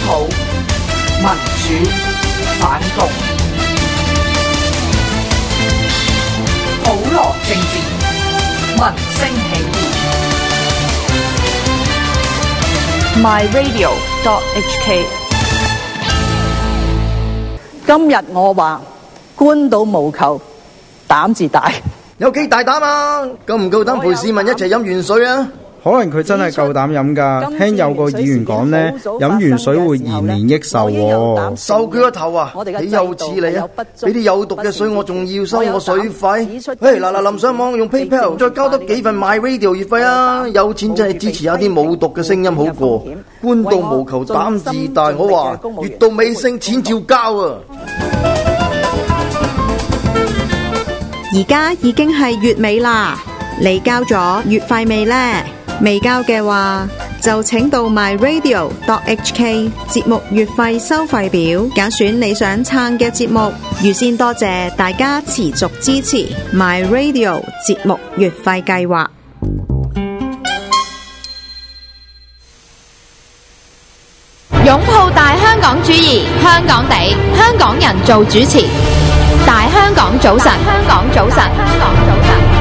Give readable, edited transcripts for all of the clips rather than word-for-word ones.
普、民主、反共，普羅政治，民聲起義。 myradio.hk。 今日我話官到無求，膽自大。 有幾大膽啊？夠唔夠膽陪市民一齊飲元水啊？ 可能佢真係夠膽飲㗎，聽有個議員講呢，飲完水會延年益壽喎。 受佢個頭啊！你幼稚你啊！俾啲有毒嘅水我仲要收我水費？嗱，臨上網用 PayPal 再交多幾份 MyRadio 月費啊！有錢真係支持下啲冇毒嘅聲音好過。官到無求膽自大，我話月到尾聲錢照交啊！ 而家已經係月尾啦，你交咗月費未呢？未交嘅話，就請到 myradio.hk 節目月費收費表，揀選你想撐嘅節目。預先多謝大家持續支持 myradio 節目月費計劃。 擁抱大香港主義，香港地，香港人做主持。大香港早晨，香港早晨，香港早晨。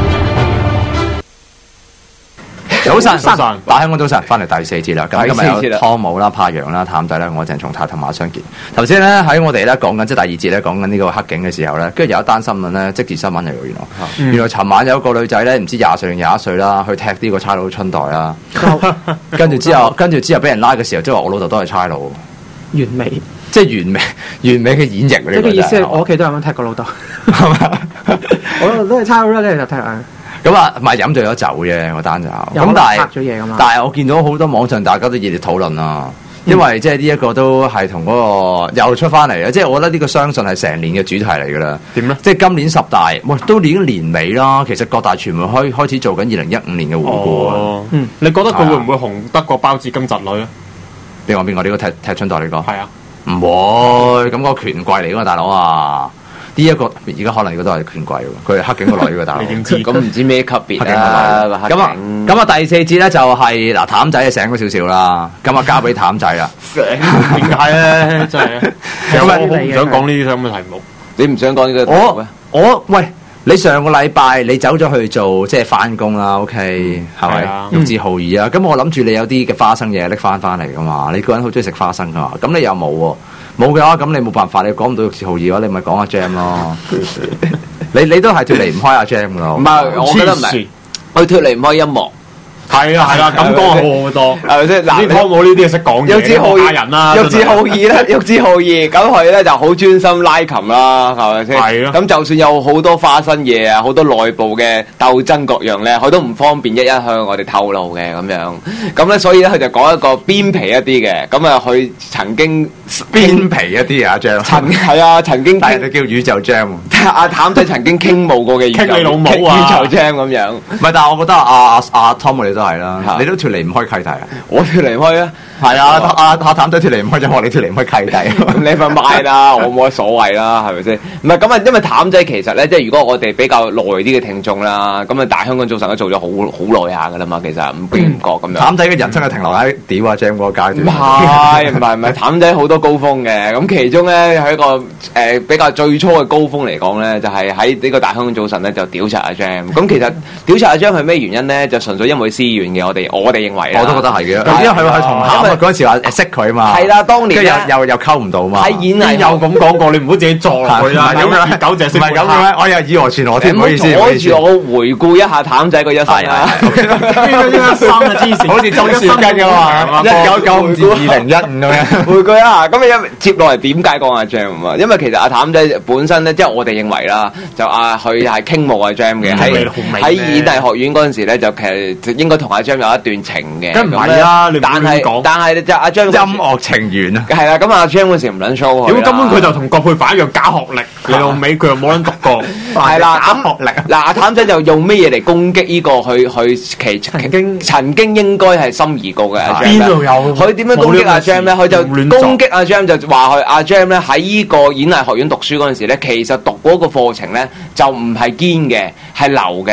早晨，大香港早晨，翻嚟第四節啦。咁今日有湯姆啦、柏楊啦、譚仔啦，我鄭松泰同馬雙傑。頭先咧喺我哋咧講緊即係第二節咧講緊呢個黑警嘅時候咧，跟住有一單新聞咧，即時新聞嚟嘅原來尋晚有一個女仔咧，唔知20歲定21歲啦，去踢呢個差佬春袋啦。跟住之後俾人拉嘅時候，即係話我老豆都係差佬。 完美， 即係完美嘅演繹。 即係意思係我屋企都有咁踢過老豆，係嘛？我老豆都係差佬啦，跟住就踢啊。 咁啊，唔係飲醉咗酒啫，我單就咁，但係我見到好多網上大家都熱烈討論啊，因為即係呢一個都係同嗰個又出翻嚟啦，即係我覺得呢個相信係成年嘅主題嚟㗎啦。點咧？即係今年10大，都已經年尾啦。其實各大傳媒開始做緊2015年嘅回顧啊。 你覺得佢會唔會紅得過包子金侄女啊？ 你講邊個？呢個踢春袋呢個？ 係啊， 唔會咁嗰個權貴嚟㗎嘛，大佬啊！呢一個而家可能呢個都係權貴喎，佢係黑警個女嘅大佬。 你點知？咁唔知咩級別啊？ 咁啊，第四節咧就係嗱，譚仔醒咗少少啦，咁啊交俾譚仔啦。 醒點解咧？真係我唔想講呢啲咁嘅題目。 你唔想講呢個題目咩？ 我喂，你上個禮拜你走咗去做即係翻工啦 ，OK 係咪？玉置浩二啊，咁我諗住你有啲嘅花生嘢拎翻嚟噶嘛，你個人好中意食花生噶嘛，咁你又冇喎。冇嘅話，咁你冇辦法，你講唔到玉置浩二嘅話，你咪講阿 Jam 咯。你都係脫離唔開阿 Jam 噶咯。 唔係，我覺得唔係，佢脫離唔開音樂。 係啦，咁講好多，係咪先？嗱，湯姆呢啲係識講嘢， 玉置浩二人啦， 玉置浩二咧，玉置浩二，咁佢咧就好專心拉琴啦，係咪先？係咯。咁就算有好多花生嘢啊，好多內部嘅鬥爭各樣咧，佢都唔方便一一向我哋透露嘅咁樣。咁咧，所以咧，佢就講一個邊皮一啲嘅。咁啊，佢曾經邊皮一啲啊，Jam。 係啊，曾經。 但係你叫宇宙 Jam。 阿譚仔曾經傾慕過嘅宇宙。 傾你老母啊！ 宇宙 Jam 咁樣。 唔係，但係我覺得阿湯姆你都係啦，你都脫離唔開契弟啊！ 我脫離唔開啊！ 係啊，阿譚仔脫離唔開，就學你脫離唔開契弟。 你咪賣啦，我冇乜所謂啦，係咪先？唔係咁啊，因為譚仔其實咧，即係如果我哋比較耐啲嘅聽眾啦，咁啊大香港早晨都做咗好耐下噶啦嘛，其實唔經唔覺咁樣。 譚仔嘅人生係停留喺屌啊 Jam 嗰個階段。 唔係，譚仔好多高峰嘅，咁其中咧喺一個比較最初嘅高峰嚟講咧，就係喺呢個大香港早晨咧就屌柒阿 Jam。咁其實屌柒阿 Jam 係咩原因咧？就純粹因為私怨嘅，我哋認為。 我都覺得係嘅，因為佢同考嗰陣時話識佢嘛。係啦，當年又溝唔到嘛。 喺演藝有咁講過，你唔好自己作落去啦。咁狗隻識唔係咁嘅， 我又以訛傳訛添，唔好意思。 阻住我回顧一下譚仔個一生啦。 一生啊，之前好似周樹根咁嘛，1995至2015咁樣。 回顧一下，咁因為接落嚟點解講阿 Jam 啊？因為其實阿譚仔本身咧，即係我哋認為啦，就佢係傾慕阿 Jam 嘅，喺演藝學院嗰陣時咧，就其實應該同阿 Jam 有一段情嘅。 梗唔係啦， 但係就阿 Jam 音樂情緣啊， 係啦，咁阿 Jam 嗰時唔撚 show 佢。 根本佢就同葛珮帆一樣假學歷，你老尾佢又冇撚讀過。 係啦， 假學歷。 嗱，阿譚仔就用咩嘢嚟攻擊呢個曾經應該係心儀過嘅阿 Jam 咧？邊度有？佢點樣攻擊阿 Jam 咧？佢就攻擊阿 Jam 就話佢阿 Jam 咧喺呢個演藝學院讀書嗰陣時咧，其實讀嗰個課程咧就唔係堅嘅，係流嘅。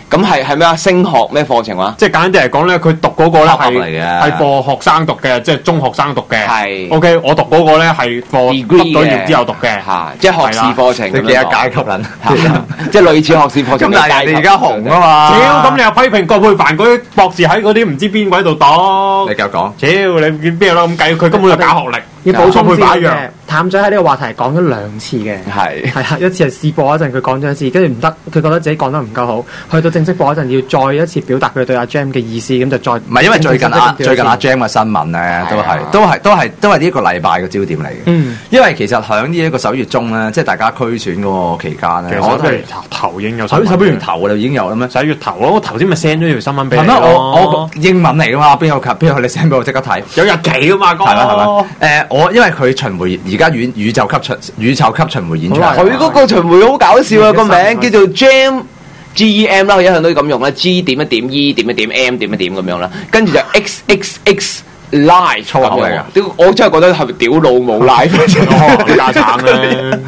咁係咩啊？升學咩課程話？ 即係簡單啲嚟講咧，佢讀嗰個咧係課學生讀嘅，即係中學生讀嘅。係。OK， 我讀嗰個咧係課畢咗業之後讀嘅， 即係學士課程。 你幾多階級撚？ 即係類似學士課程。 咁但係人哋而家紅啊嘛。 屌，咁你又批評葛珮帆嗰啲博士喺嗰啲唔知邊位度讀？ 你繼續講。 屌，你邊有得咁計？佢根本就假學歷。 要補充啲嘅，譚仔喺呢個話題講咗2次嘅，係啊，一次係試播嗰陣佢講咗一次，跟住唔得，佢覺得自己講得唔夠好，去到正式播嗰陣要再一次表達佢對阿 Jam 嘅意思，咁就再唔係因為最近阿 Jam 嘅新聞咧，都係呢一個禮拜嘅焦點嚟嘅。因為其實喺呢一個11月中咧，即係大家區選嗰個期間咧， 我覺得頭已經有 11月頭就已經有啦咩 ？11月頭我頭先咪 send 咗條新聞俾你。 係咩？我英文嚟噶嘛？邊有你 send 俾我即刻睇？ 有日期噶嘛？哥係咪？我因為佢巡迴而家宇宙級巡迴演唱， 佢嗰個巡迴好搞笑啊！個名叫做 Jam GEM 啦，佢一向都咁用啦 ，G 點一點 E 點一點 M 點一點咁樣啦，跟住就 XXX Live 粗口嚟噶，我真係覺得係咪屌老母 live 家產咧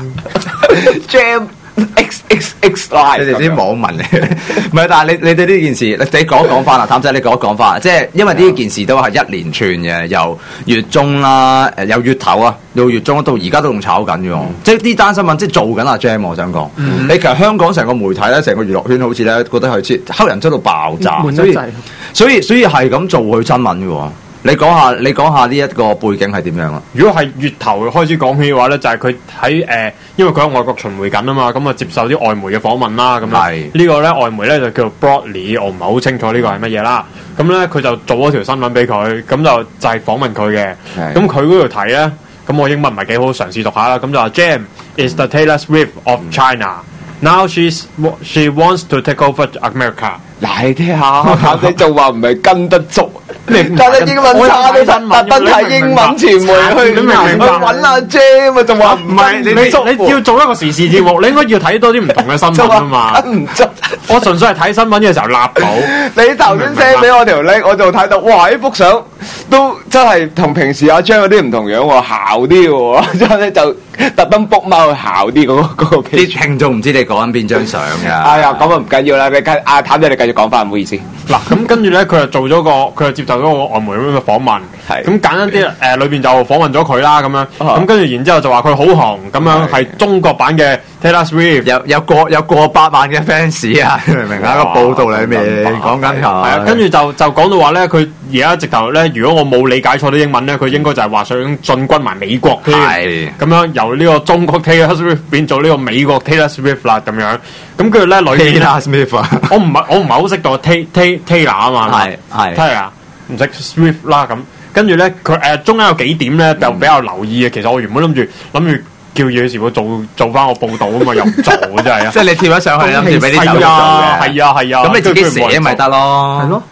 ，Jam XXX Live 你哋啲網民嚟，唔係，但係你對呢件事，你講翻啦，譚仔你講翻，即係因為呢件事都係一連串嘅，由月中啦，由月頭啊到月中到而家都仲炒緊嘅，即係呢單新聞即係做緊阿 Jam， 我想講，你其實香港成個媒體咧，成個娛樂圈好似咧覺得係似黑人追到爆炸，所以係咁做佢新聞嘅。你講下呢一個背景係點樣啊？ 如果係月頭開始講起嘅話咧，就係佢喺因為佢喺外國巡迴緊啊嘛，咁啊接受啲外媒嘅訪問啦，咁樣呢個咧外媒咧就叫做 Broadly， 我唔係好清楚呢個係乜嘢啦。咁咧佢就做咗條新聞俾佢，咁就係訪問佢嘅。咁佢嗰條題咧，咁我英文唔係幾好，嘗試讀下啦。咁就話 Jam is the Taylor Swift of China。Now she wants to take over America。 嗱，你聽下，你就話唔係跟得足。但係英文差都特登睇英文傳媒去揾阿 Jam 啊，仲話唔係你要做一個時事節目，你應該要睇多啲唔同嘅新聞啊嘛。唔足，我純粹係睇新聞嘅時候立到。 你頭先 send 俾我條 link，我就睇到，哇！呢幅相都真係同平時阿 Jam 嗰啲唔同樣喎，姣啲喎，之後咧就特登 book 貓去姣啲嗰個。 啲聽眾唔知你講緊邊張相㗎。 哎呀，咁啊唔緊要啦，你譚仔你繼續講翻，唔好意思。 嗱，咁跟住咧，佢就接受咗個外媒咁嘅訪問，咁簡單啲裏邊就訪問咗佢啦，咁樣，咁跟住然之後就話佢好紅，咁樣係中國版嘅 Taylor Swift， 有過百萬嘅 fans 啊，明唔明啊？個報道裏面講緊係， 跟住就講到話咧，佢而家直頭咧，如果我冇理解錯啲英文咧，佢應該就係話想進軍埋美國添，咁樣由呢個中國 Taylor Swift 變做呢個美國 Taylor Swift 啦，咁樣，咁跟住咧裏邊 Taylor Swift 我唔係好識讀 Taylor 啊嘛，係 Taylor 唔識 Swift 啦咁，跟住咧佢中間有幾點咧就比較留意嘅，其實我原本諗住叫嘢時會做翻個報導啊嘛，又唔做真係啊！ 即係你貼咗上去諗住俾啲手做嘅， 係啊，咁你自己寫咪得咯？ 係咯，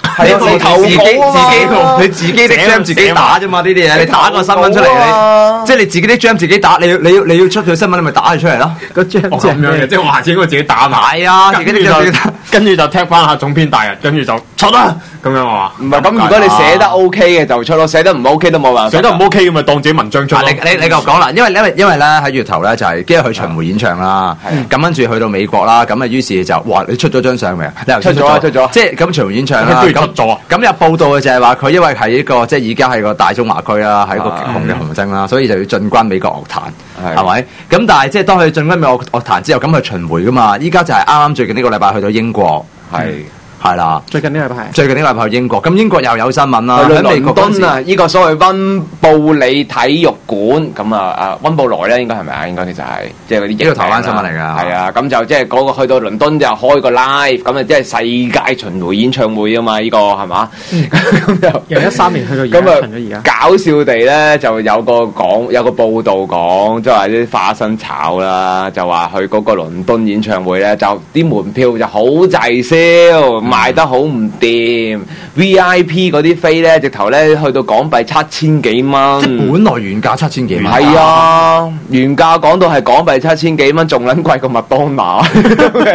你自己啲 jam 自己打啫嘛，呢啲嘢你打個新聞出嚟，你即係你自己啲 jam 自己打，你要出佢新聞，你咪打佢出嚟咯。 個 jam 咁樣嘅，即係我下次應該自己打埋。 係啊，自己啲 jam 自己打， 跟住就踢翻下總編大人，跟住就出啦咁樣話。 唔係咁，如果你寫得 OK 嘅就出咯，寫得唔 OK 都冇辦法。 寫得唔 OK 咁咪當自己文章出咯。 你繼續講啦，因為咧喺月頭咧就係跟住去巡迴演唱啦，咁跟住去到美國啦，咁啊於是就哇你出咗張相未啊？你出咗， 即係咁巡迴演唱啦，咁有報道嘅就係話佢因為係一個即係而家係個大中華區啦，係一個極紅嘅紅星啦，所以就要進軍美國樂壇，係咪？咁但係即係當佢進軍美國樂壇之後，咁佢巡迴噶嘛？依家就係啱啱最近呢個禮拜去到英國，係啦， 最近呢個禮拜去英國，咁英國又有新聞啦， 喺倫敦啊，呢個所謂溫布里體育館，咁啊溫布萊咧應該係咪啊？應該其實係即係嗰啲呢個台灣新聞嚟㗎， 係啊，咁就即係嗰個去到倫敦就開個 live，咁啊即係世界巡迴演唱會啊嘛，呢個係嘛？ 咁就由13年去到而家， 咁啊搞笑地咧就有個報導講，即係話啲花生炒啦，就話去嗰個倫敦演唱會咧，就啲門票就好滯銷。賣得好唔掂 ，VIP 嗰啲飛咧，直頭咧去到港幣7000幾蚊。 即係本來原價7000幾蚊。 係啊，原價講到係港幣7000幾蚊，仲撚貴過麥當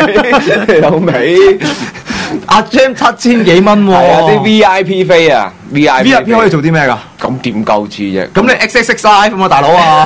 勞。有尾阿 Jam 7000幾蚊喎。係啊，啲 VIP 飛啊， VIP 可以做啲咩㗎？ 咁點夠知啫？ 咁你 XXX Live 咁啊，大佬啊！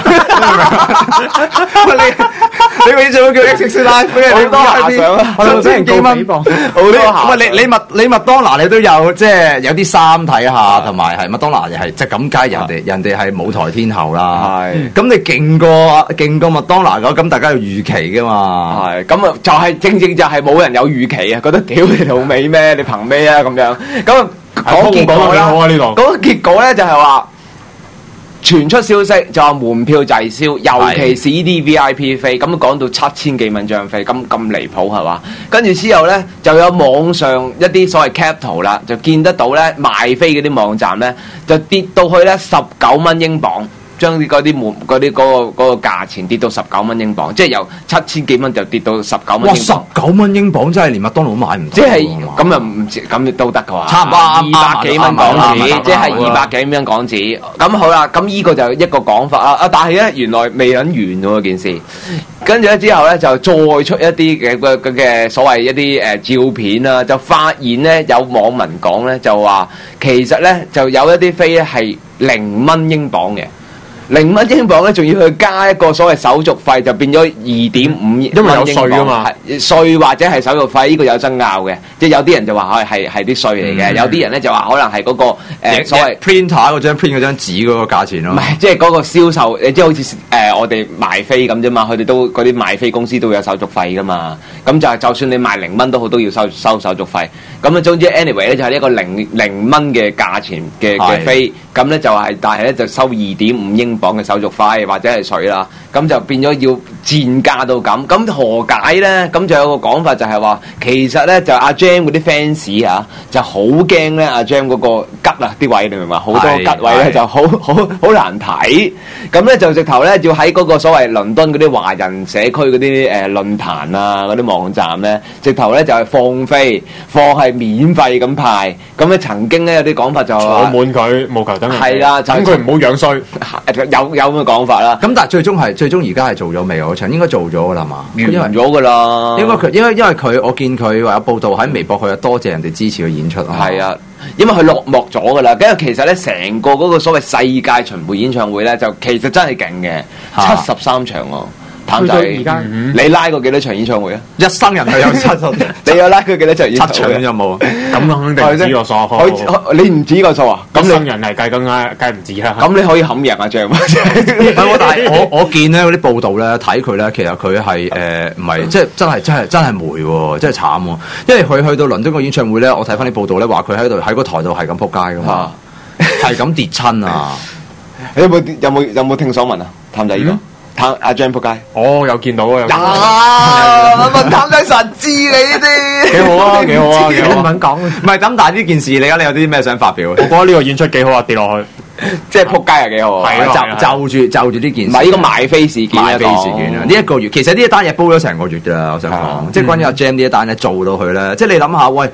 你個演唱會叫 XXX Live， 好多遐想啊！ 我哋真係幾蚊，好多遐。喂，你麥當娜你都有即係有啲衫睇下，同埋係麥當娜係即係咁計人哋係舞台天后啦。係咁你勁過麥當娜咁大家有預期㗎嘛？ 係咁啊，就係正就係冇人有預期啊！覺得屌你老味咩？你憑咩啊？咁樣咁。講結果啦，嗰個結果咧就係話傳出消息就話門票滯銷，尤其是呢啲 VIP 飛，咁講到7000幾蚊張飛，咁離譜係嘛？跟住之後咧就有網上一啲所謂 cap 圖啦，就見得到咧賣飛嗰啲網站咧就跌到去咧19蚊英鎊。將嗰個價錢跌到19蚊英鎊，即係由7000幾蚊就跌到19蚊英鎊。 哇！19蚊英鎊真係連麥當勞都買唔到。 即係咁又唔知，咁亦都得嘅話。 差唔多 200幾蚊港紙，即係200幾蚊港紙。咁好啦，咁呢個就一個講法啦。但係咧原來未撚完喎件事。跟住咧之後咧就再出一啲嘅所謂一啲照片啦，就發現咧有網民講咧就話其實咧就有一啲飛咧係0蚊英鎊嘅。0蚊英鎊咧，仲要去加一個所謂手續費，就變咗2.5蚊英鎊。因為有稅㗎嘛，稅或者係手續費，呢個有爭拗嘅。即係有啲人就話係啲稅嚟嘅，有啲人咧就話可能係嗰個所謂 printer 嗰張 print 嗰張紙嗰個價錢咯。 唔係，即係嗰個銷售，即係好似我哋賣飛咁啫嘛，佢哋都嗰啲賣飛公司都有手續費㗎嘛。咁就算你賣0蚊都好，都要收手續費。咁啊，總之 anyway 咧就係一個零蚊嘅價錢嘅飛，咁咧就係但係咧就收2.5英鎊嘅手續費或者係稅啦，咁就變咗要賤價到咁。咁何解咧？咁就有個講法就係話，其實咧就阿 Jam 嗰啲 fans 啊，就好驚咧阿 Jam 嗰個吉啊啲位，你明唔明？好多吉位咧就好難睇。咁咧就直頭咧要喺嗰個所謂倫敦嗰啲華人社區嗰啲論壇啊嗰啲網站咧，直頭咧就係放飛係免費咁派。咁咧曾經咧有啲講法就坐滿佢務求等係啦，等佢唔好樣衰。 有咁嘅講法啦。 咁但係最終而家係做咗未？嗰場應該做咗㗎啦嘛， 完咗㗎啦。 因為佢我見佢話有報道喺微博，佢多謝人哋支持佢演出啊。 係啊，因為佢落幕咗㗎啦。跟住其實咧，成個嗰個所謂世界巡迴演唱會咧，就其實真係勁嘅，73場喎。譚仔，你拉過幾多場演唱會啊？ 一生人係有70， 你有拉過幾多場演唱會？ 7場有冇？ 咁肯定唔止個數。 你唔止個數啊？ 咁生人係計梗唔止啦。 咁你可以冚贏阿張。 但係我見咧嗰啲報道咧，睇佢咧，其實佢係唔係即係真係霉喎，真係慘喎。因為佢去到倫敦個演唱會咧，我睇翻啲報道咧，話佢喺個台度係咁撲街噶嘛，係咁跌親啊！ 你有冇聽所聞啊？譚仔呢個？阿 Jam 仆街， 有見到啊！ 問譚仔神知你啲， 幾好啊！ 唔肯講， 唔係咁，但係呢件事你有啲咩想發表？ 我覺得呢個演出幾好啊，跌落去， 即係仆街係幾好啊！ 就住呢件事， 唔係呢個買飛事件啊！ 呢一個月，其實呢一單嘢煲咗成個月㗎，我想講，即係關於阿 Jam 呢一單咧，做到佢咧，即係你諗下，喂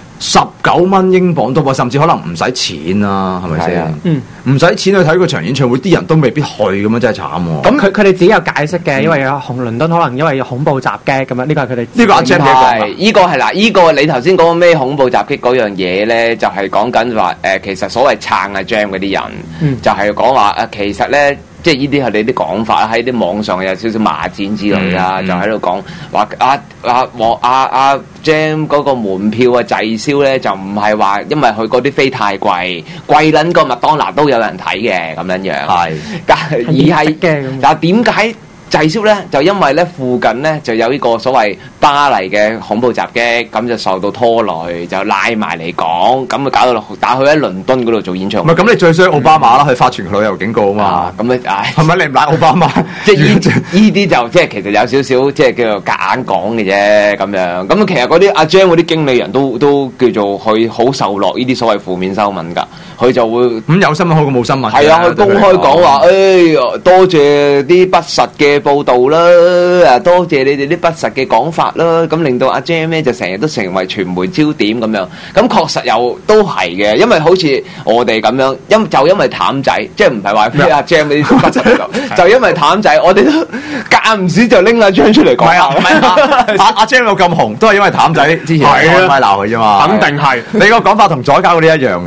，19蚊英鎊都，甚至可能唔使錢啦，係咪先？唔使錢去睇個場演唱會，啲人都未必去咁樣，真係慘喎。 咁佢哋自己有解釋嘅，因為倫敦可能因為恐怖襲擊咁樣，呢個係佢哋呢個阿 Jam 係呢個係嗱，呢個你頭先講咩恐怖襲擊嗰樣嘢咧，就係講緊話其實所謂撐阿 Jam 嗰啲人，就係講話其實咧。即係呢啲係你啲講法喺啲網上有少少罵戰之類啦，就喺度講話阿 Jam 嗰個門票嘅滯銷咧，就唔係話因為佢嗰啲飛太貴撚過麥當娜都有人睇嘅咁樣樣，而係但係點解滯銷咧？就因為咧附近咧就有呢個所謂巴黎嘅恐怖襲擊，咁就受到拖累，就拉埋嚟講，咁啊搞到打佢喺倫敦嗰度做演唱會。 唔係咁，你最衰奧巴馬啦，佢發全球旅遊警告啊嘛。 咁咧， 係咪你唔賴奧巴馬？ 即係呢啲就即係其實有少少即係叫做夾硬講嘅啫咁樣。咁其實嗰啲阿 Jam 嗰啲經理人都叫做佢好受落呢啲所謂負面新聞㗎，佢就會咁有新聞好過冇新聞。 係啊，佢公開講話，多謝啲不實嘅報導啦，多謝你哋啲不實嘅講法啦，咁令到阿 Jam 咧就成日都成為傳媒焦點咁樣。咁確實又都係嘅，因為好似我哋咁樣，因為譚仔，即係唔係話咩阿 Jam 嗰啲不實就因為譚仔，我哋都間唔時就拎阿 Jam 出嚟講。 阿 Jam 有咁紅，都係因為譚仔之前開麥鬧佢啫嘛。 肯定係。 你個講法同左膠嗰啲一樣㗎。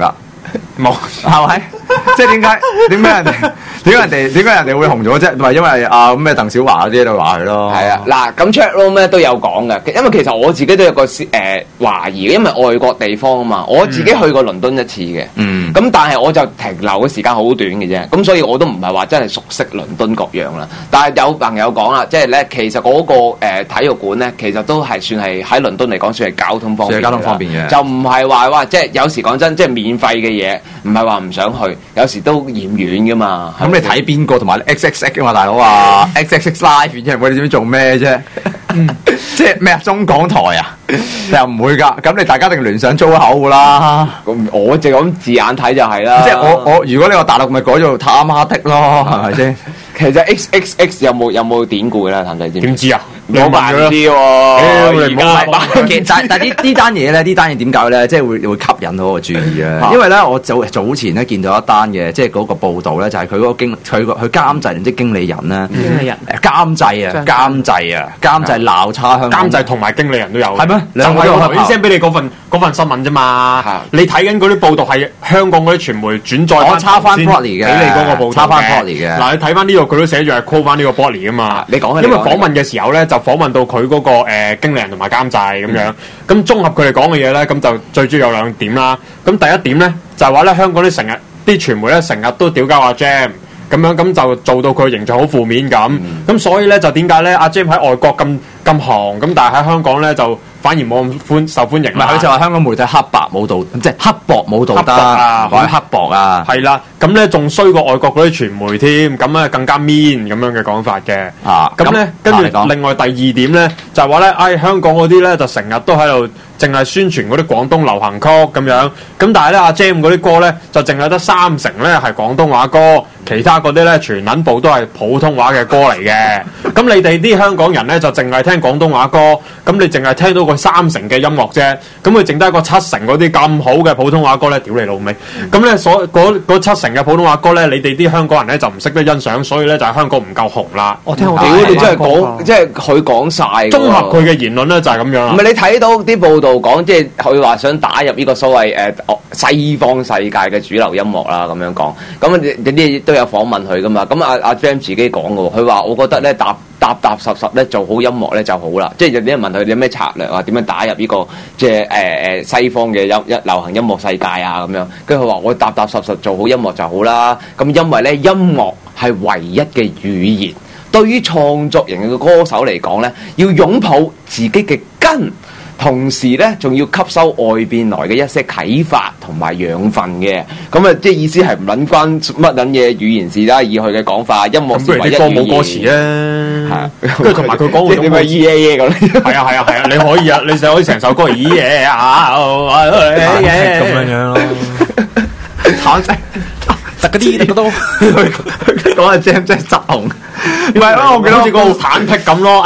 冇係咪？即係點解人哋會紅咗啫？咪因為咩鄧小華嗰啲都話佢咯。 係啊，嗱咁 chat room 咧都有講嘅，因為其實我自己都有個懷疑，因為外國地方啊嘛，我自己去過倫敦一次嘅，咁但係我就停留嘅時間好短嘅啫，咁所以我都唔係話真係熟悉倫敦各樣啦。但係有朋友講啦，即係咧其實嗰個體育館咧，其實都係算係喺倫敦嚟講算係交通方便嘅，就唔係話即係有時講真，即係免費嘅嘢，唔係話唔想去，有時都嫌遠噶嘛。 咁你睇邊個同埋 XXX 噶嘛，大佬啊，XXX Live 演唱會你知唔知做咩啫？即係咩啊？中港台啊？又唔會㗎。咁你大家一定聯想粗口㗎啦。 咁我就咁字眼睇就係啦。 即係我如果你話大陸咪改做他媽的咯，係咪先？ 其實 XXX 有冇典故嘅咧？譚仔知點知啊？ 我唔知喎。 但呢單嘢咧，呢單嘢點解咧？即係會吸引到我注意啊！因為咧，我早前咧見到一單嘅，即係嗰個報導咧，就係佢嗰個佢監製定即係經理人咧。 經理人監製鬧差香港。 監製同埋經理人都有。 係咩？ 就係我頭先 send 俾你嗰份新聞啫嘛。你睇緊嗰啲報導係香港嗰啲傳媒轉載翻。 我抄翻 Body 嘅。 俾你嗰個報導。 抄翻 Body 嘅。 嗱，你睇翻呢個佢都寫住係 call 翻呢個 Body 噶嘛。 你講因為訪問嘅時候咧，就訪問到佢嗰個經理人同埋監製咁樣。咁綜合佢哋講嘅嘢咧，咁就最主要有兩點啦。咁第一點咧就係話咧，香港啲傳媒咧成日都屌交阿 Jam。咁樣咁就做到佢形象好負面咁，咁所以咧就點解咧阿 Jam 喺外國咁紅，咁但係喺香港咧就反而冇咁受歡迎。 唔係佢就話香港媒體黑白冇道，即係黑薄冇道德啊， 或者黑薄啊。 係啦，咁咧仲衰過外國嗰啲傳媒添，咁啊更加 mean 咁樣嘅講法嘅。咁咧跟住另外第二點咧就係話咧，香港嗰啲咧就成日都喺度淨係宣傳嗰啲廣東流行曲咁樣，咁但係咧阿 Jam 嗰啲歌咧就淨係得30%咧係廣東話歌，其他嗰啲咧全撚部都係普通話嘅歌嚟嘅。咁你哋啲香港人咧就淨係聽廣東話歌，咁你淨係聽到個30%嘅音樂啫，咁佢剩低個70%嗰啲咁好嘅普通話歌咧，屌你老味！咁咧嗰70%嘅普通話歌咧，你哋啲香港人咧就唔識得欣賞，所以咧就係香港唔夠紅啦。 我聽好屌你真係講，即係佢講晒。 綜合佢嘅言論咧就係咁樣。 唔係你睇到啲報道講，即係佢話想打入呢個所謂西方世界嘅主流音樂啦，咁樣講。咁你啲都有訪問佢噶嘛？咁阿 Jam 自己講嘅喎，佢話我覺得咧踏實咧做好音樂咧就好啦。即係有啲人問佢有咩策略啊？點樣打入呢個即係西方嘅流行音樂世界啊？咁樣，跟住佢話我踏實做好音樂就好啦。咁因為咧音樂係唯一嘅語言，對於創作型嘅歌手嚟講咧，要擁抱自己嘅根。同時咧，仲要吸收外邊來嘅一些啟發同埋養分嘅，咁啊，即係意思係唔撚關乜撚嘢語言事啦。以佢嘅講法，音樂是唯一語言。咁不如啲歌冇歌詞啊，跟住同埋佢講嗰種點解咿咁？ 係啊，你可以啊，你就可以成首歌咿嘢啊，咁樣咯，坦誠。嗰啲都講阿 Jam 真係執紅，唔係啊！我記得好似個忐忑咁咯，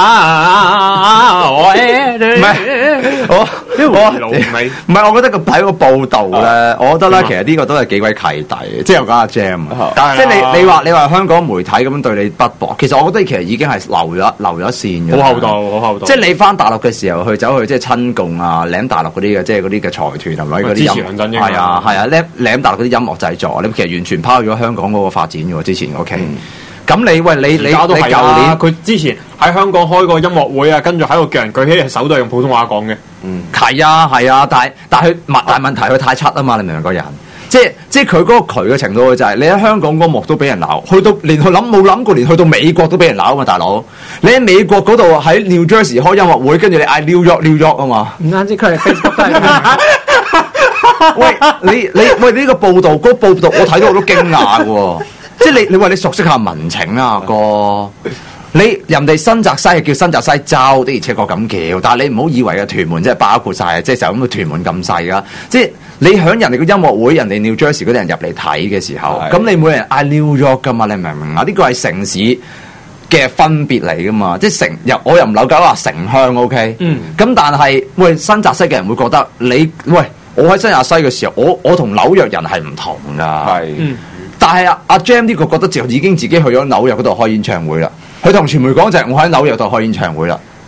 唔係，我覺得佢睇個報導咧，我覺得咧其實呢個都係幾鬼契弟，即係又講阿 Jam 啊！即係你話香港媒體咁樣對你不薄，其實我覺得其實已經係留咗線嘅，好厚道。即係你翻大陸嘅時候走去即係親共啊，舐大陸嗰啲嘅即係嗰啲嘅財團係咪嗰啲音？係啊，舐大陸嗰啲音樂製作，你其實完全拋咗香港嗰個發展嘅喎，之前嗰期。咁你舊年佢之前喺香港開個音樂會啊，跟住喺度叫人舉起手都係用普通話講嘅。係啊，但係問題佢太七啊嘛，你明唔明個人？即係佢嗰個渠嘅程度就係你喺香港嗰幕都俾人鬧，去到連冇諗過連去到美國都俾人鬧啊嘛，大佬！你喺美國嗰度喺 New Jersey 開音樂會，跟住你嗌 New York 啊嘛。唔單止佢係 Facebook 都係。喂，你呢個報道我睇到我都驚訝喎！即係你熟悉下民情啊，哥！人哋新澤西係叫新澤西州的，而且確咁叫，但係你唔好以為嘅屯門即係包括晒，即係就咁嘅屯門咁細噶。即係你響人哋個音樂會，人哋 New Jersey 嗰啲人入嚟睇嘅時候，咁你每人嗌 New York 噶嘛？你明唔明啊？呢個係城市嘅分別嚟噶嘛？即係我又唔扭計話城鄉 OK，咁但係喂新澤西嘅人會覺得我喺新澤西嘅時候，我同紐約人係唔同噶，但係阿 Jam 呢個覺得就已經自己去咗紐約嗰度開演唱會啦。佢同傳媒講就係我喺紐約度開演唱會啦。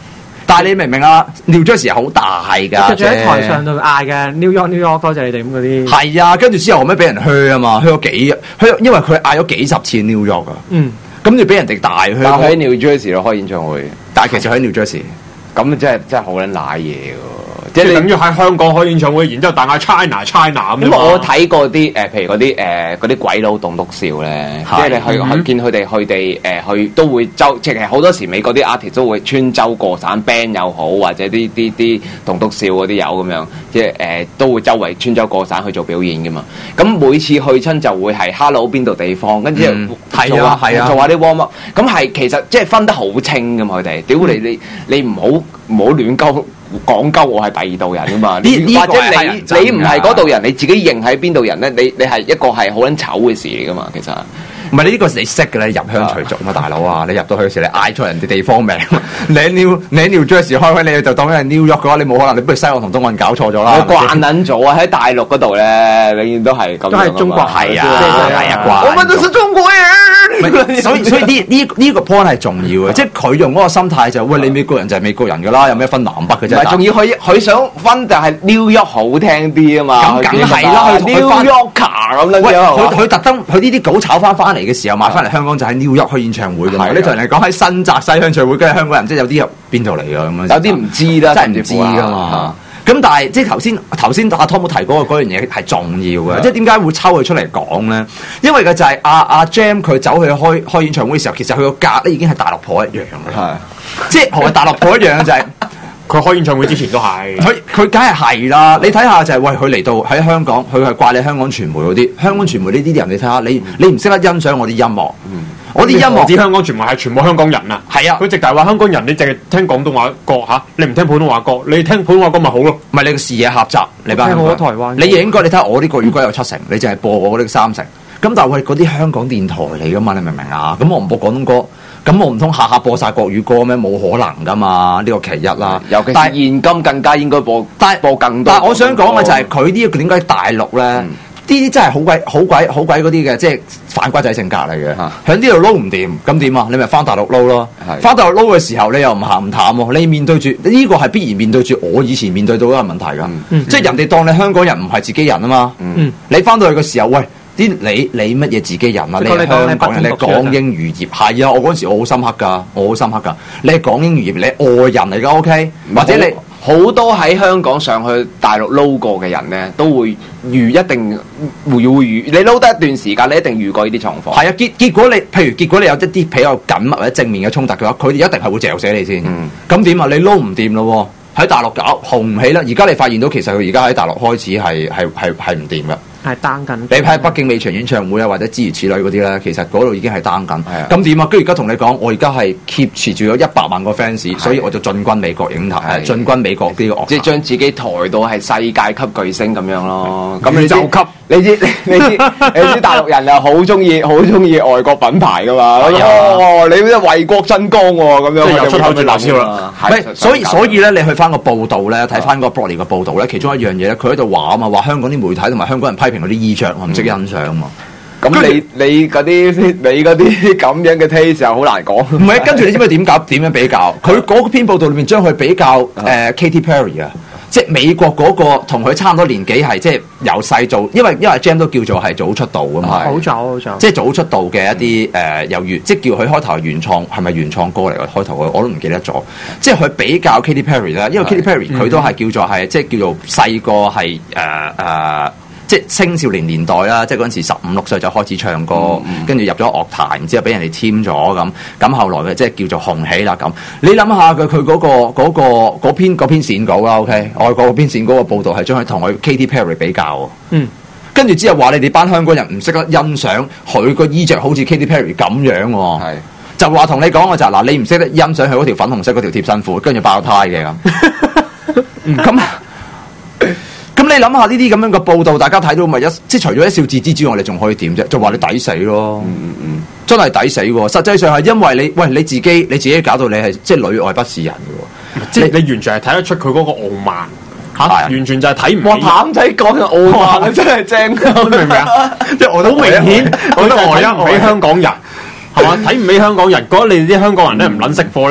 但係你明唔明啊？New Jersey 好大㗎， 佢仲喺台上度嗌嘅 New York 多謝你哋咁嗰啲。 係啊，跟住之後後尾俾人噓啊嘛，噓咗因為佢嗌咗幾十次 New York 啊。咁就俾人哋大噓。 但喺 New Jersey 度開演唱會， 但係其實喺 New Jersey， 咁真係好撚瀨嘢喎。 即係等於喺香港開演唱會，然之後大嗌 China 咁。 咁我睇過啲譬如嗰啲鬼佬棟篤笑咧，即係你去見佢哋去都會即係好多時美國啲 artist 都會穿州過省 band 又好，或者啲棟篤笑嗰啲友咁樣，即係都會周圍穿州過省去做表演噶嘛。咁每次去親就會係 Hello 邊度地方，跟住做下啲 warm up。咁係其實即係分得好清噶嘛，佢哋屌你唔好亂鳩。講鳩我係第二度人噶嘛，或者你唔係嗰度人，你自己認喺邊度人咧？你係一個係好撚醜嘅事嚟噶嘛，其實。 唔係你呢個你識嘅咧，入鄉隨俗嘛，大佬啊！你入到去嘅時，你嗌錯人哋地方名，你 New Jersey 開開，你就當緊係 New York 嘅話，你冇可能，你不如西岸同東岸搞錯咗啦。 我慣撚咗啊！喺大陸嗰度咧，永遠都係咁。 都係中國係啊， 我們都是中國人。 所以呢個 point 係重要嘅，即係佢用嗰個心態就喂，你美國人就係美國人㗎啦，有咩分南北嘅啫？ 唔係，仲要佢想分就係 New York 好聽啲啊嘛。 咁梗係啦 ，New Yorker 咁樣。 佢特登佢呢啲稿炒翻嚟嘅時候買翻嚟香港就喺 New York 開演唱會㗎嘛。你同人哋講喺新澤西演唱會，跟住香港人即係有啲入邊度嚟㗎咁樣。 有啲唔知啦， 真係唔知㗎嘛。咁但係即係頭先阿 Tom 提嗰樣嘢係重要嘅，即係點解會抽佢出嚟講咧？因為嘅就係阿 Jam 佢走去開演唱會嘅時候，其實佢個格咧已經係大陸婆一樣嘅，係即係同埋大陸婆一樣就係佢開演唱會之前都係佢梗係啦。你睇下就係喂，佢嚟到喺香港，佢係怪你香港傳媒嗰啲香港傳媒呢啲人，你睇下你唔識得欣賞我啲音樂。我啲音樂指香港傳媒係全部香港人啊， 係啊， 佢直頭話香港人，你淨係聽廣東話歌嚇，你唔聽普通話歌，你聽普通話歌咪好咯。 唔係你個視野狹窄，你班聽好多台灣， 你應該你睇下我啲國語歌有7成，你淨係播我嗰啲3成。咁但係喂嗰啲香港電台嚟噶嘛，你明唔明啊？咁我唔播廣東歌，咁我唔通下播晒國語歌咩？冇可能噶嘛，呢個其一啦。 尤其是現今更加應該播更多。 但係我想講嘅就係佢呢個點解大陸咧？呢啲真係好鬼嗰啲嘅，即係反骨仔性格嚟嘅。喺呢度撈唔掂，咁點啊？你咪翻大陸撈咯。翻大陸撈嘅時候，你又唔鹹唔淡喎。你面對住呢個係必然面對住我以前面對到嗰個問題㗎。即係人哋當你香港人唔係自己人啊嘛。你翻到去嘅時候，喂，你乜嘢自己人啊？你係香港人，你講英語業係啊！我嗰陣時我好深刻㗎，你係講英語業，你外人嚟㗎 ，OK？ 或者你。 好多喺香港上去大陸撈過嘅人咧，都會一定會遇。你撈得一段時間，你一定遇過呢啲狀況。係啊，結果你有一啲比較緊密或者正面嘅衝突嘅話，佢哋一定係會嚼死你先。咁點啊？你撈唔掂咯喎，喺大陸搞紅唔起啦。而家你發現到其實佢而家喺大陸開始係唔掂㗎。 係 down 緊。 你睇北京美場演唱會啊，或者諸如此類嗰啲咧，其實嗰度已經係 down 緊。咁點啊？跟住而家同你講，我而家係 keep 持住咗100萬個 fans， 所以我就進軍美國影壇，進軍美國呢個樂壇， 即係將自己抬到係世界級巨星咁樣咯。咁你就級，你知大陸人又好中意外國品牌噶嘛？哦，你為國爭光喎，咁樣即係又出口轉內銷啦。 所以咧，你去翻個報道咧，睇翻個 Broadly 嘅報道咧，其中一樣嘢咧，佢喺度話啊嘛，話香港啲媒體同埋香港人批評嗰啲衣着，我唔識欣賞啊嘛。 咁你嗰啲咁樣嘅 taste 又好難講。 唔係，跟住你知唔知點樣比較？佢嗰篇報道裏面將佢比較Katy Perry 啊，即係美國嗰個同佢差唔多年紀係即係由細做，因為 Jam 都叫做係早出道啊嘛。 好早， 即係早出道嘅一啲即係叫佢開頭係原創，係咪原創歌嚟嘅開頭我都唔記得咗。即係佢比較 Katy Perry 啦，因為 Katy Perry 佢都係叫做係即係叫做細個係即係青少年年代啦，即係嗰陣時15、16歲就開始唱歌，跟住入咗樂壇，然之後俾人哋簽咗咁後來嘅即係叫做紅起啦咁。你諗下佢嗰篇線稿啦 ，OK， 外國嗰篇線稿嘅報導係將佢同佢 Katy Perry 比較，跟住之後話你哋班香港人唔識得欣賞佢個衣着好似 Katy Perry 咁樣喎，就話同你講嘅就係嗱，你唔識得欣賞佢嗰條粉紅色嗰條貼身褲，跟住爆胎嘅咁。咁你諗下呢啲咁樣嘅報道，大家睇到咪即係除咗一笑置之之外，你仲可以點啫？就話你抵死咯，真係抵死喎！實際上係因為你自己搞到你係即係裏外不是人嘅喎， 即係你完全係睇得出佢嗰個傲慢嚇，完全就係睇唔起。 哇！譚仔講嘅傲慢啊，真係正， 明唔明啊？即係我好明顯，我覺得睇唔起香港人係嘛？睇唔起香港人，覺得你啲香港人咧唔撚識貨咧。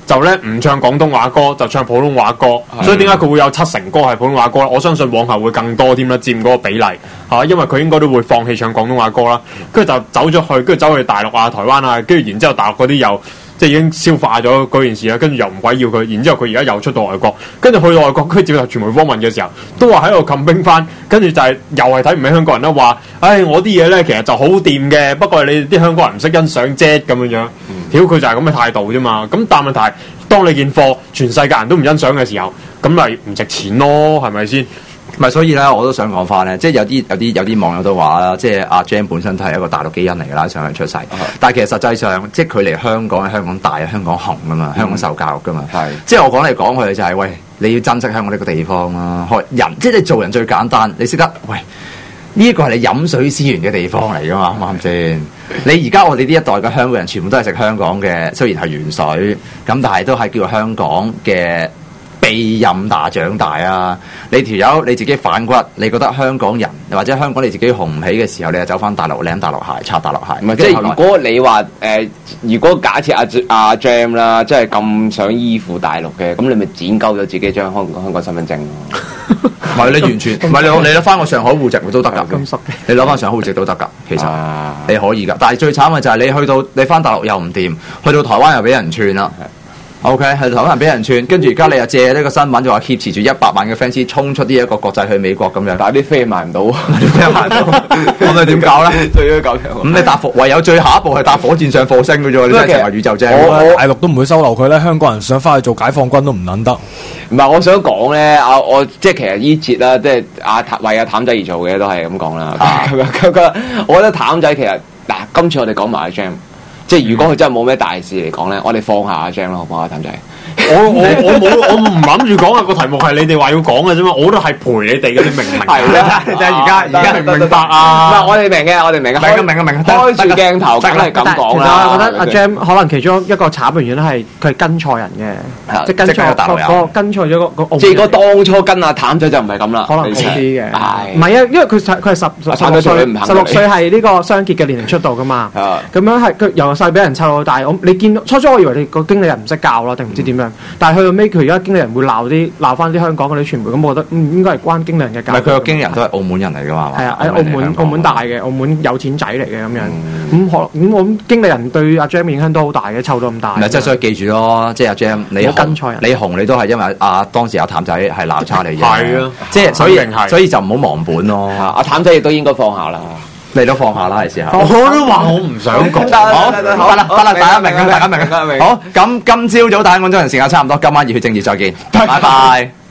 就咧唔唱廣東話歌，就唱普通話歌。所以點解佢會有70%歌係普通話歌咧？我相信往後會更多添啦，佔嗰個比例嚇，因為佢應該都會放棄唱廣東話歌啦。跟住就走咗去，跟住走去大陸啊、台灣啊，跟住然之後大陸嗰啲又即係已經消化咗嗰件事啦，跟住又唔鬼要佢，然之後佢而家又出到外國，跟住去到外國，跟住接受傳媒訪問嘅時候，都話喺度冚冰翻，跟住就係又係睇唔起香港人啦，話唉我啲嘢咧其實就好掂嘅，不過你啲香港人唔識欣賞啫咁樣樣，屌佢就係咁嘅態度啫嘛。咁但問題係，當你件貨全世界人都唔欣賞嘅時候，咁咪唔值錢咯，係咪先？ 咪所以咧，我都想講翻咧，即係有啲網友都話啦，即係阿 Jam 本身都係一個大陸基因嚟㗎啦，上去出世。但係其實實際上，即係佢嚟香港喺香港大，香港紅㗎嘛，香港受教育㗎嘛。即係我講嚟講去就係、喂，你要珍惜香港呢個地方啦。人即係你做人最簡單，你識得喂呢個係你飲水思源嘅地方嚟㗎嘛，啱唔啱先？你而家我哋呢一代嘅香港人全部都係食香港嘅，雖然係原水，咁但係都係叫做香港嘅。被任打長大啊！你條友你自己反骨，你覺得香港人或者香港你自己紅唔起嘅時候，你就走翻大陸舐大陸鞋、擦大陸鞋。 唔係，即係如果你話如果假設阿 Jam 啦，即係咁想依附大陸嘅，咁你咪剪鳩咗自己張香港身份證咯。 唔係你完全唔係你攞翻個上海戶籍都得㗎。你攞翻上海戶籍都得㗎，其實你可以㗎。但係最慘嘅就係你翻大陸又唔掂，去到台灣又俾人串啦。OK， 係台灣人俾人串，跟住而家你又借呢個新聞就話挾持住100萬嘅 fans 衝出呢一個國際去美國咁樣， 但係啲飛賣唔到， 咁你點搞咧？ 最要搞咁你搭唯有最下一步係搭火箭上火星嘅啫，你真係成為宇宙啫。 大陸都唔會收留佢咧，香港人想翻去做解放軍都唔撚得。 唔係，我想講咧，我即係其實呢節啦，即係為阿譚仔而做嘅都係咁講啦。我覺得譚仔其實嗱，今次我哋講埋阿 Jam。即係如果佢真係冇咩大事嚟講咧，我哋放下阿 Jam 啦，好唔好啊，譚仔？ 我唔諗住講啊，個題目係你哋話要講嘅啫嘛，我都係陪你哋嘅，你明唔明？ 係啦， 而家明唔明白啊？ 唔係我哋明嘅，明開住鏡頭梗係咁講啦。 其實我覺得阿 Jam 可能其中一個慘嘅原因係佢係跟錯人嘅，即係跟錯咗個。 即係如果當初跟阿譚仔就唔係咁啦， 可能好啲嘅。唔係啊，因為佢係16歲係呢個雙傑嘅年齡出道噶嘛。咁樣係佢由細俾人湊到大。你見到初我以為你個經理人唔識教啦，定唔知點樣？但係去到尾，佢而家經理人會鬧翻啲香港嗰啲傳媒，咁我覺得應該係關經理人嘅教育。 唔係佢個經理人都係澳門人嚟㗎嘛？ 係啊，喺澳門大嘅，澳門有錢仔嚟嘅咁樣。咁我諗經理人對阿 Jam 影響都好大嘅，湊到咁大。 唔係，即係所以記住咯，即係阿 Jam 你紅你都係因為當時阿譚仔係鬧叉你嘅。係啊，即係所以就唔好忘本咯。 阿譚仔亦都應該放下啦。 你都放下啦，係時候。 我都話我唔想講。 好，得啦，大家明。好，咁今朝早大家廣州人時間差唔多，今晚熱血政治再見，拜拜。